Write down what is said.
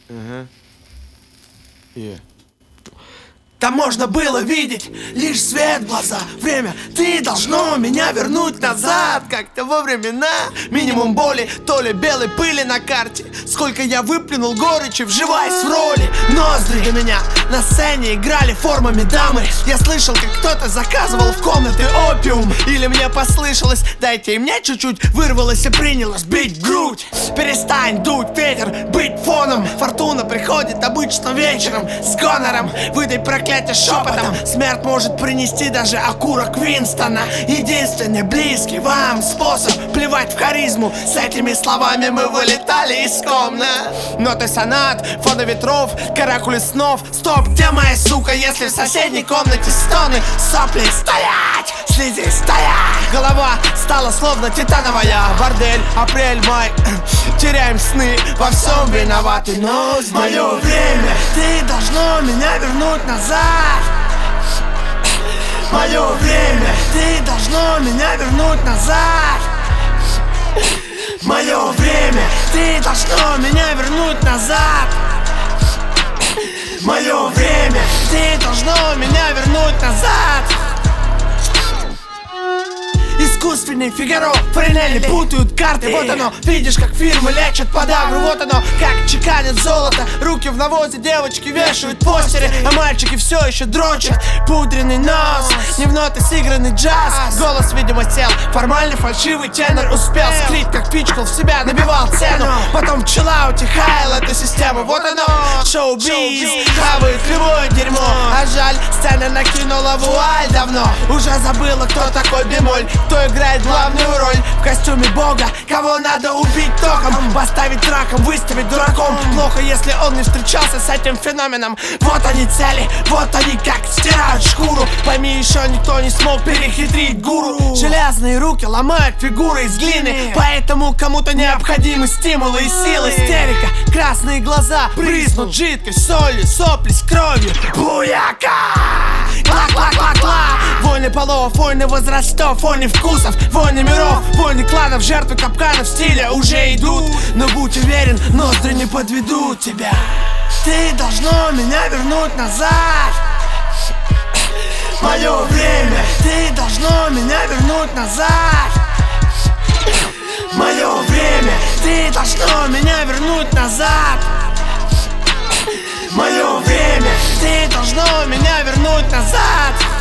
Там можно было видеть лишь свет в глаза. Время, ты должно меня вернуть назад. Как-то во времена минимум боли, то ли белой пыли на карте. Сколько я выплюнул горечи, вживаясь в роли. Ноздри для меня на сцене играли формами дамы. Я слышал, как кто-то заказывал в комнаты опиум. Или мне послышалось, дайте и мне чуть-чуть. Вырвалось и принялось бить грудь. Перестань дуть ветер, быть фоном. Фортуна приходит обычно вечером с гонором. Выдай проклятие шепотом. Смерть может принести даже окурок Винстона. Единственный близкий вам способ плевать в харизму. С этими словами мы вылетали из комнат. Ноты сонат, фона ветров, каракули снов. Стоп, где моя сука, если в соседней комнате стоны? Сопли стоять, слизи стоять. Голова стала словно титановая. Бордель, апрель, май. Теряем сны, во всем виноваты ноздри. Мое время, ты должно меня вернуть назад. Мое время, ты должно меня вернуть назад. Мое время, ты должно меня вернуть назад. Мое время, ты должно меня вернуть назад. Искусственный Фигаро, Френели путают карты. Вот оно, видишь, как фирмы лечат подагру. Вот оно, как чеканят золото. Руки в навозе, девочки вешают постеры, а мальчики все еще дрочат. Пудренный нос, не в ноты сыгранный джаз. Голос, видимо, сел, формально фальшивый тенор успел скрыть, как пичкал в себя, набивал цену. Потом пчела утихаяла эту систему. Вот оно, шоу-биз, хавает любое дерьмо. А жаль, сцена накинула вуаль давно. Уже забыла, кто такой бемоль. Кто играет главную роль в костюме бога? Кого надо убить током, поставить раком, выставить дураком. Плохо, если он не встречался с этим феноменом. Вот они цели, вот они как стирают шкуру. Пойми, еще никто не смог перехитрить гуру. Железные руки ломают фигуры из глины, поэтому кому-то необходимы стимулы и силы. Истерика, красные глаза брызнут жидкость, солью, сопли с кровью. Буяка! Кла-кла-кла-кла! Войны полов, войны возрастов, войны вкусов, войны миров, войны кланов, жертвы капканов стиля уже идут. Но будь уверен, ноздри не подведут тебя. Ты должно меня вернуть назад. Мое время, ты должно меня вернуть назад. Мое время, ты должно меня вернуть назад. Мое время, ты должно меня вернуть назад.